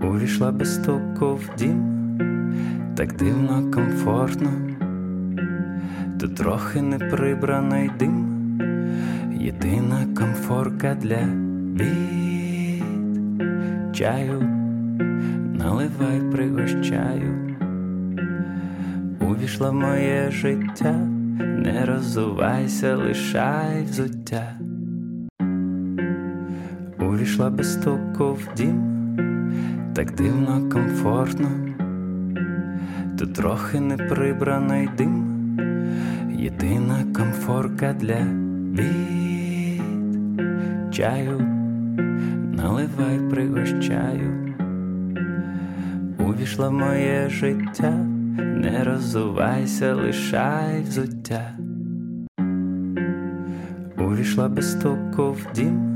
Увійшла без стуку в дім, так дивно, комфортно. Тут трохи неприбраний дим, єдина комфорка для бід. Чаю наливай, пригощаю. Увійшла в моє життя, не роззувайся, лишай взуття. Увійшла без стуку в дім, так дивно, комфортно. Тут трохи неприбраний дим, єдина комфорка для бід. Чаю наливай, пригощаю. Увійшла в моє життя, не роззувайся, лишай взуття. Увійшла без стуку в дім,